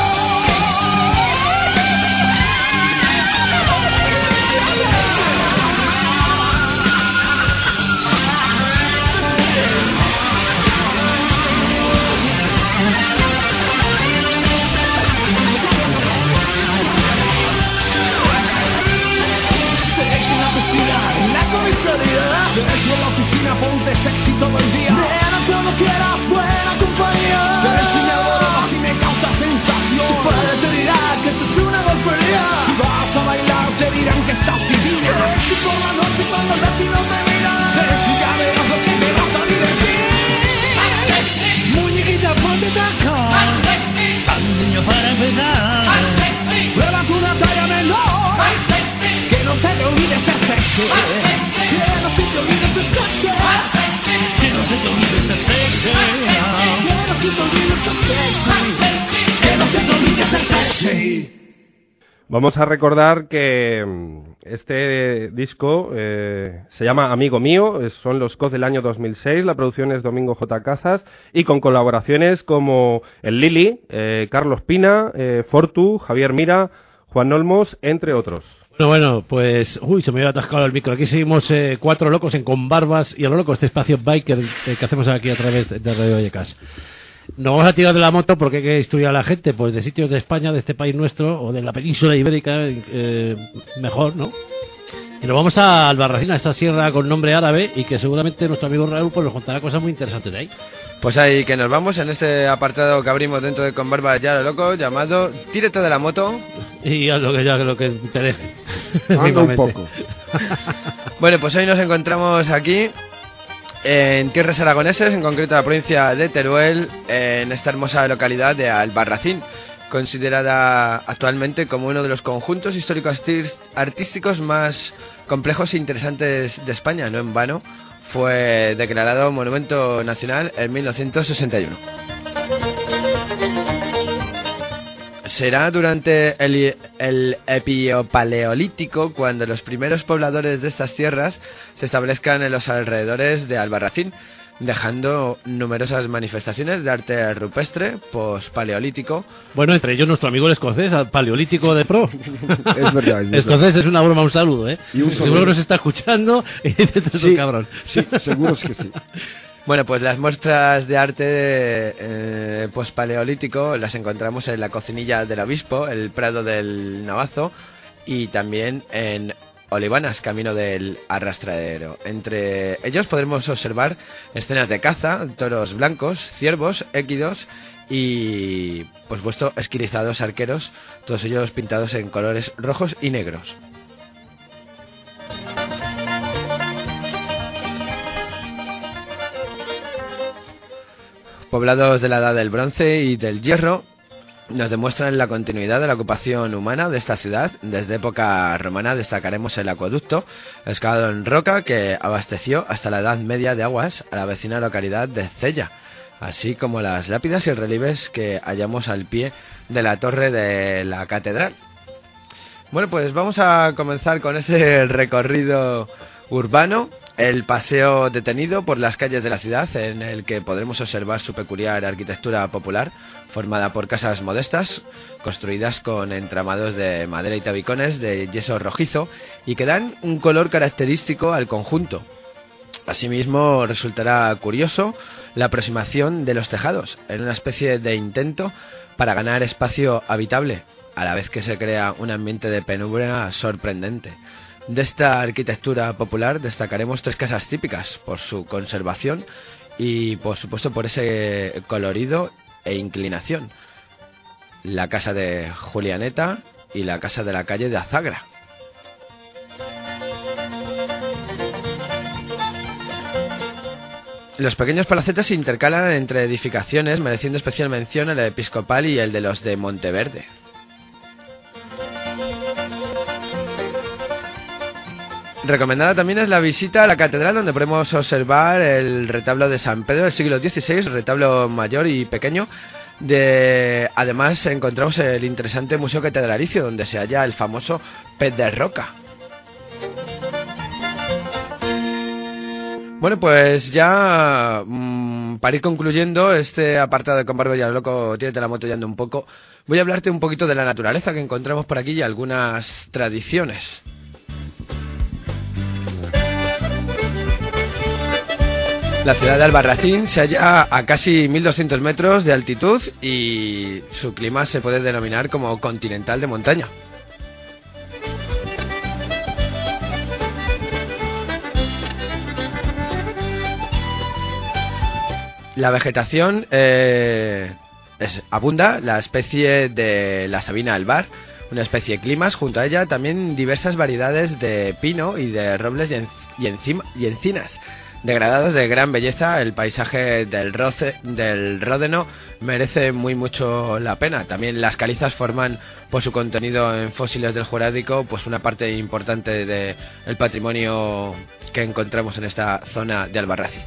Sexy en la oficina, ponte sexy todo el día. Nena, cuando quieras, buena compañía. Sexy me adoras y me causa sensación. Tu padre te dirá que esto es una golfería. Si vas a bailar, te dirán que estás divina. Sexy por la noche cuando el vecino te mira. Sexy, ya verás lo que te vas a divertir. Muñequita, ponte tacón. Haz un niño para empezar. Pruébate una talla menor. Que no se te olvide ser sexy. Que no se te olvide ser sexy. Que no se te olvide ser sexy. Que no se te olvide ser sexy. Que no se te olvide ser sexy. Vamos a recordar que este disco se llama Amigo Mío, son los COD del año 2006, la producción es Domingo J. Casas y con colaboraciones como el Lili, Carlos Pina, Fortu, Javier Mira, Juan Olmos, entre otros. Bueno, pues... Uy, se me había atascado el micro. Aquí seguimos cuatro locos en Con Barbas y a lo loco este espacio biker que hacemos aquí a través de Radio Vallecas. Nos vamos a tirar de la moto porque hay que instruir a la gente pues de sitios de España, de este país nuestro, o de la península ibérica, mejor, ¿no? Y nos vamos a Albarracín, a esta sierra con nombre árabe y que seguramente nuestro amigo Raúl pues nos contará cosas muy interesantes de ahí. Pues ahí que nos vamos en este apartado que abrimos dentro de Con Barbas ya lo loco, llamado Tírate de la moto. Y haz lo que te deje. Anda un poco. Bueno, pues hoy nos encontramos aquí en tierras aragoneses, en concreto la provincia de Teruel, en esta hermosa localidad de Albarracín, considerada actualmente como uno de los conjuntos históricos artísticos más complejos e interesantes de España. No en vano fue declarado Monumento Nacional en 1961. Será durante el Epiopaleolítico cuando los primeros pobladores de estas tierras se establezcan en los alrededores de Albarracín, dejando numerosas manifestaciones de arte rupestre post-paleolítico. Bueno, entre ellos nuestro amigo el escocés, al paleolítico de pro. Es verdad, es verdad. Escocés es una broma, un saludo, ¿eh? Y un seguro que nos está escuchando y dice, "Tú eres un cabrón". Sí, seguro que sí. Bueno, pues las muestras de arte post-paleolítico las encontramos en la Cocinilla del Obispo, el Prado del Navazo y también en Olivanas, camino del Arrastradero. Entre ellos podremos observar escenas de caza, toros blancos, ciervos, équidos y, por supuesto, esquilizados arqueros, todos ellos pintados en colores rojos y negros. Poblados de la Edad del Bronce y del Hierro, nos demuestran la continuidad de la ocupación humana de esta ciudad. Desde época romana destacaremos el acueducto excavado en roca que abasteció hasta la Edad Media de aguas a la vecina localidad de Cella, así como las lápidas y relieves que hallamos al pie de la torre de la catedral. Bueno, pues vamos a comenzar con ese recorrido urbano, el paseo detenido por las calles de la ciudad, en el que podremos observar su peculiar arquitectura popular, formada por casas modestas, construidas con entramados de madera y tabicones de yeso rojizo, y que dan un color característico al conjunto. Asimismo, resultará curioso la aproximación de los tejados, en una especie de intento para ganar espacio habitable, a la vez que se crea un ambiente de penumbra sorprendente. De esta arquitectura popular destacaremos 3 casas típicas por su conservación y, por supuesto, por ese colorido e inclinación: la casa de Julianeta y la casa de la calle de Azagra. Los pequeños palacetes se intercalan entre edificaciones, mereciendo especial mención el episcopal y el de los de Monteverde. Recomendada también es la visita a la catedral, donde podemos observar el retablo de San Pedro del siglo XVI, retablo mayor y pequeño. Además encontramos el interesante museo catedralicio, donde se halla el famoso pez de roca. Bueno, pues ya para ir concluyendo este apartado de Con Barba y a lo loco, tírate la moto y anda un poco, voy a hablarte un poquito de la naturaleza que encontramos por aquí y algunas tradiciones. La ciudad de Albarracín se halla a casi 1200 metros de altitud y su clima se puede denominar como continental de montaña. La vegetación abunda la especie de la Sabina albar, una especie de climas, junto a ella también diversas variedades de pino y de robles y encinas. Degradados de gran belleza, el paisaje del Ródeno merece mucho la pena. También las calizas forman, por su contenido en fósiles del Jurásico, pues una parte importante del patrimonio que encontramos en esta zona de Albarracín.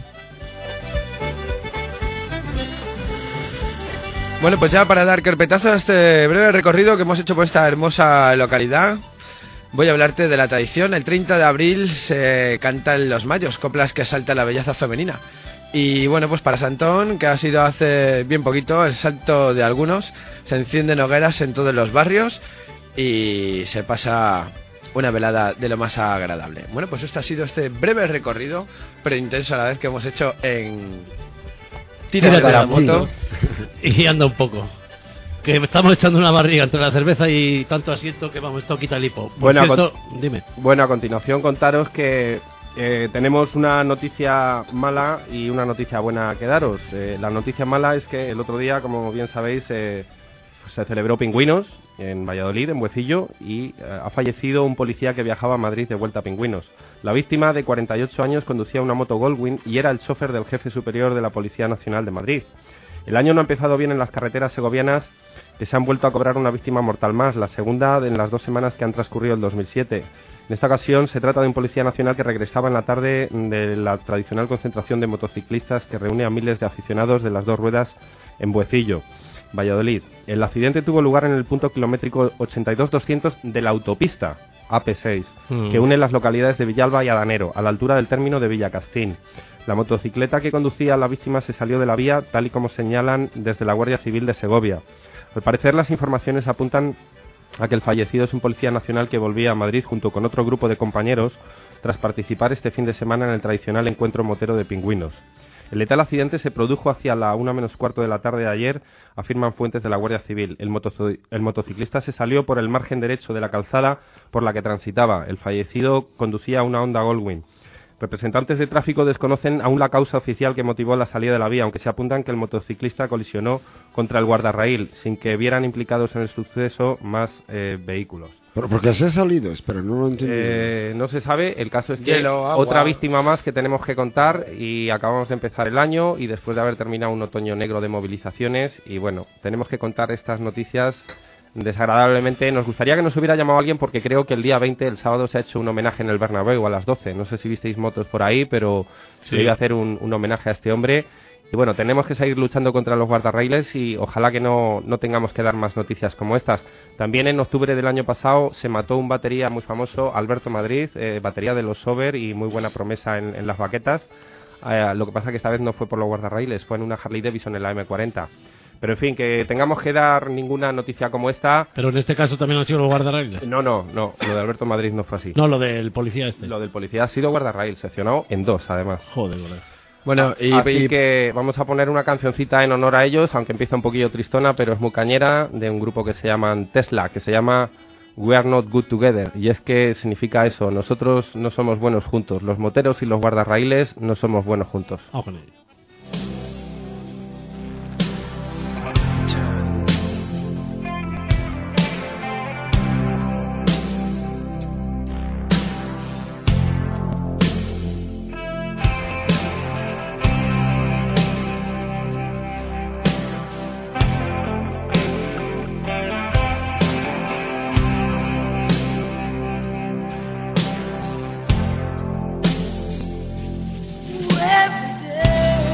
Bueno, pues ya para dar carpetazo a este breve recorrido que hemos hecho por esta hermosa localidad, voy a hablarte de la tradición. El 30 de abril se cantan los mayos, coplas que exaltan la belleza femenina. Y bueno, pues para Santón, que ha sido hace bien poquito, el salto de algunos, se encienden hogueras en todos los barrios y se pasa una velada de lo más agradable. Bueno, pues este ha sido este breve recorrido, pero intenso a la vez, que hemos hecho en Tírate de la moto. Y anda un poco. Que estamos echando una barriga entre la cerveza y tanto asiento que vamos, esto quita el hipo. Dime. Bueno, a continuación contaros que tenemos una noticia mala y una noticia buena que daros. La noticia mala es que el otro día, como bien sabéis, se celebró Pingüinos en Valladolid, en Buecillo, y ha fallecido un policía que viajaba a Madrid de vuelta a Pingüinos. La víctima, de 48 años, conducía una moto Goldwing y era el chofer del jefe superior de la Policía Nacional de Madrid. El año no ha empezado bien en las carreteras segovianas, que se han vuelto a cobrar una víctima mortal más, la segunda en las 2 semanas que han transcurrido el 2007. En esta ocasión se trata de un policía nacional que regresaba en la tarde de la tradicional concentración de motociclistas que reúne a miles de aficionados de las 2 ruedas en Buecillo, Valladolid. El accidente tuvo lugar en el punto kilométrico 82-200 de la autopista AP6, que une las localidades de Villalba y Adanero, a la altura del término de Villacastín. La motocicleta que conducía a la víctima se salió de la vía, tal y como señalan desde la Guardia Civil de Segovia. Al parecer, las informaciones apuntan a que el fallecido es un policía nacional que volvía a Madrid junto con otro grupo de compañeros tras participar este fin de semana en el tradicional encuentro motero de Pingüinos. El letal accidente se produjo hacia la 1:15 de la tarde de ayer, afirman fuentes de la Guardia Civil. El motociclista se salió por el margen derecho de la calzada por la que transitaba. El fallecido conducía una Honda Goldwing. Representantes de tráfico desconocen aún la causa oficial que motivó la salida de la vía, aunque se apuntan que el motociclista colisionó contra el guardarraíl, sin que vieran implicados en el suceso más vehículos. ¿Pero por qué se ha salido? Espera, no lo entiendo. No se sabe, el caso es que Hielo, agua. otra víctima más que tenemos que contar, y acabamos de empezar el año y después de haber terminado un otoño negro de movilizaciones, y bueno, tenemos que contar estas noticias desagradablemente. Nos gustaría que nos hubiera llamado alguien, porque creo que el día 20, el sábado, se ha hecho un homenaje en el Bernabéu a las 12. No sé si visteis motos por ahí, pero se iba a hacer un homenaje a este hombre. Y bueno, tenemos que seguir luchando contra los guardarraíles y ojalá que no tengamos que dar más noticias como estas. También en octubre del año pasado se mató un batería muy famoso, Alberto Madrid, batería de los Sober y muy buena promesa en las baquetas. Lo que pasa que esta vez no fue por los guardarraíles, fue en una Harley Davidson en la M40. Pero en fin, que tengamos que dar ninguna noticia como esta. Pero en este caso también han sido los guardarraíles. No, lo de Alberto Madrid no fue así. No, lo del policía este. Lo del policía ha sido guardarraíl, seccionado en 2 además. Joder, colega. Bueno, así que vamos a poner una cancioncita en honor a ellos, aunque empieza un poquillo tristona, pero es muy cañera, de un grupo que se llaman Tesla, que se llama We Are Not Good Together. Y es que significa eso, nosotros no somos buenos juntos, los moteros y los guardarraíles no somos buenos juntos. Vamos con ello. Every day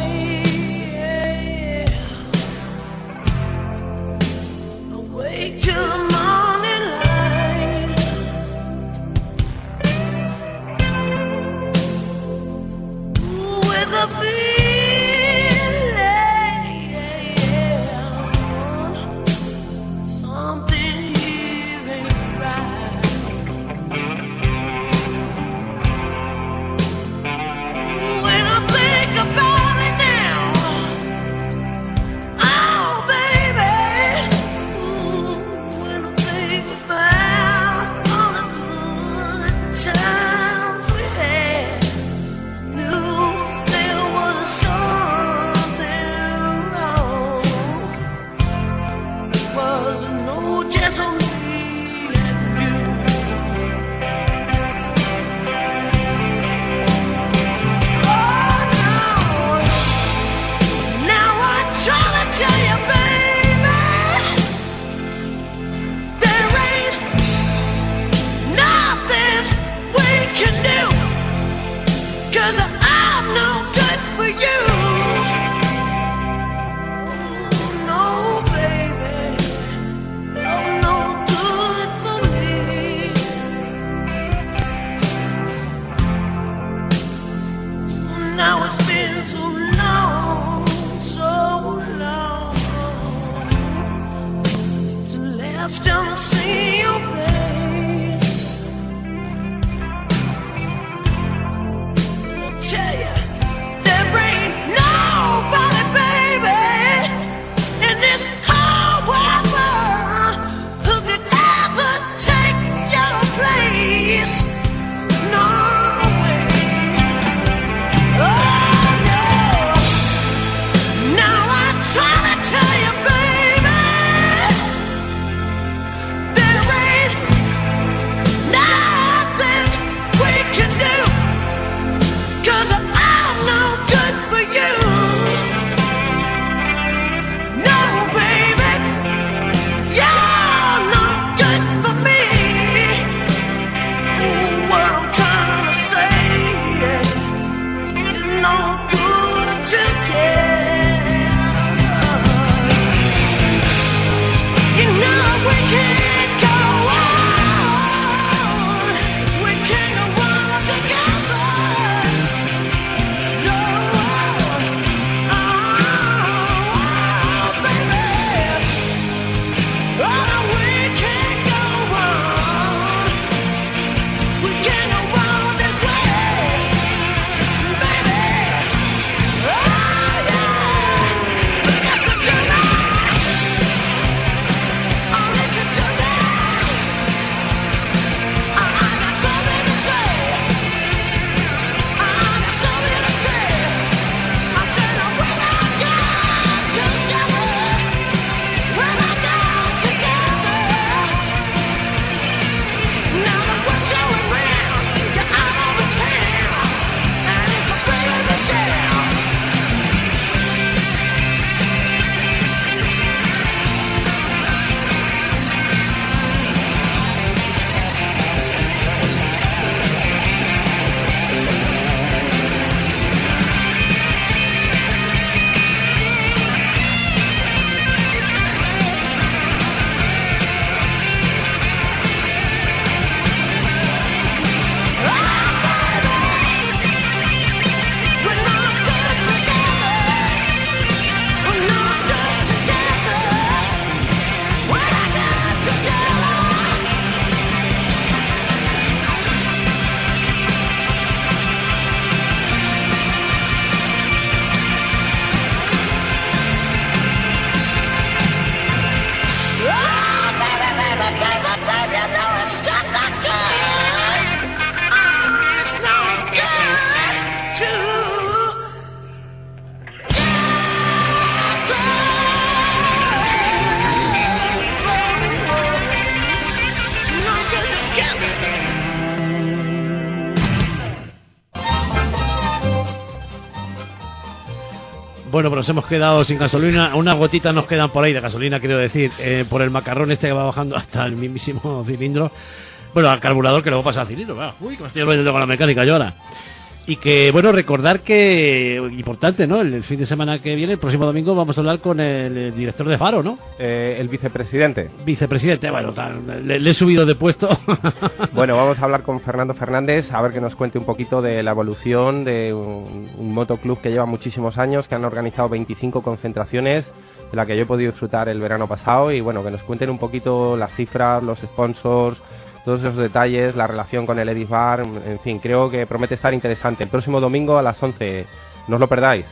Bueno, pero nos hemos quedado sin gasolina. Unas gotitas nos quedan por ahí de gasolina, quiero decir, por el macarrón este que va bajando hasta el mismísimo cilindro. Bueno, al carburador que luego pasa al cilindro. Claro. Uy, que me estoy olvidando con la mecánica yo ahora. Y que, bueno, recordar que, importante, ¿no? El fin de semana que viene, el próximo domingo, vamos a hablar con el director de Faro, ¿no? El vicepresidente. Vicepresidente, bueno, le he subido de puesto. Bueno, vamos a hablar con Fernando Fernández, a ver que nos cuente un poquito de la evolución de un motoclub que lleva muchísimos años, que han organizado 25 concentraciones, de la que yo he podido disfrutar el verano pasado, y bueno, que nos cuenten un poquito las cifras, los sponsors, todos esos detalles, la relación con el Edis Bar, en fin, creo que promete estar interesante. El próximo domingo a las 11, no os lo perdáis.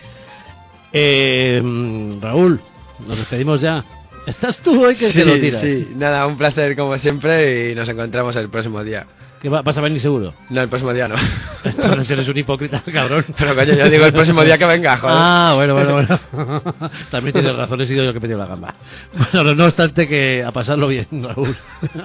Raúl, nos despedimos ya. ¿Estás tú hoy que Sí, te lo tiras? sí, nada, un placer como siempre y nos encontramos el próximo día. ¿Que vas a venir seguro? No, el próximo día no. Entonces eres un hipócrita, cabrón. Pero coño, yo digo el próximo día que venga, joder. Ah, bueno. También tienes razón, he sido yo que me dio la gamba. Bueno, no obstante que a pasarlo bien, Raúl.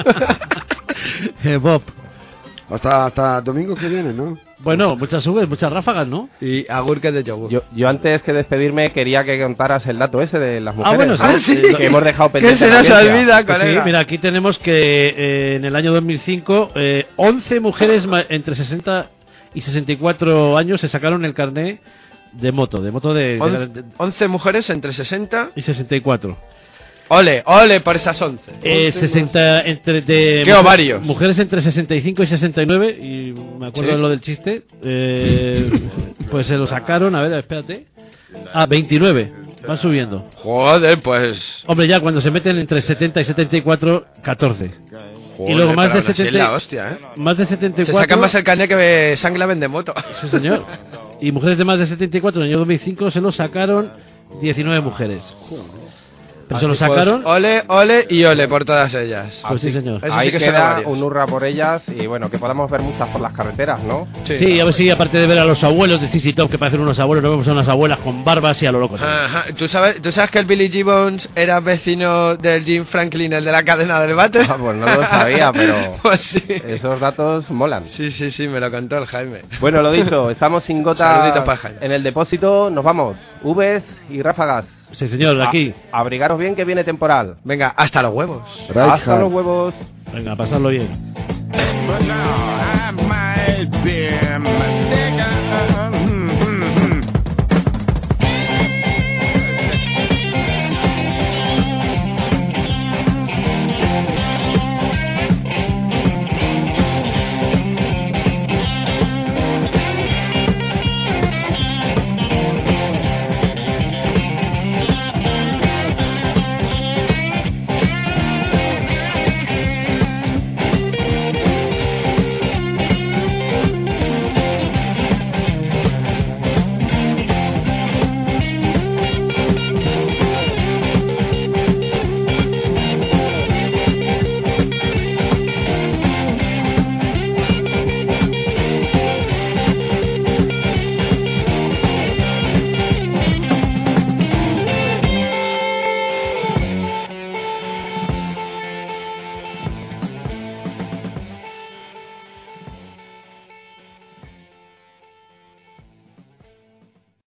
Bob. Hasta domingo que viene, ¿no? Bueno, muchas subes, muchas ráfagas, ¿no? Y agurques de yogur. Yo antes que despedirme quería que contaras el dato ese de las mujeres, bueno, ¿no? sí. Que hemos dejado Que pendiente. se en la nos audiencia. olvida, Pues sí, colega. mira, aquí tenemos que en el año 2005 11 mujeres entre 60 y 64 años se sacaron el carné de moto de 11 mujeres entre 60 y 64. Ole por esas 11. 60 ¡Qué ovarios! Mujeres entre 65 y 69, y me acuerdo ¿Sí? de lo del chiste, pues se lo sacaron, a ver, espérate. 29, van subiendo. Joder, pues... Hombre, ya cuando se meten entre 70 y 74, 14. Joder, Y luego más pero de aún así es 70, la hostia, ¿eh? más de 74. Se sacan más el carnet que Sangla vende moto. Sí, señor. Y mujeres de más de 74 en el año 2005 se lo sacaron 19 mujeres. Pero se lo sacaron. Pues, ole por todas ellas. Pues sí, señor. Eso Ahí sí que son queda ovarios. un hurra por ellas y bueno, que podamos ver muchas por las carreteras, ¿no? Sí, a ver si aparte de ver a los abuelos de CC Top, que parecen unos abuelos, no vemos a unas abuelas con barbas y a lo loco. Ajá. ¿Tú sabes que el Billy Gibbons era vecino del Jim Franklin, el de la cadena del bate? Ah, pues no lo sabía, pero Pues sí. esos datos molan. Sí, me lo contó el Jaime. Bueno, lo dicho, estamos sin gota Saludito para Jaime. en el depósito, nos vamos. Vs y ráfagas. Sí, señor, aquí. Abrigaros bien que viene temporal. Venga, hasta los huevos. Hasta los huevos. Venga, a pasarlo bien. But now I might be a mistake.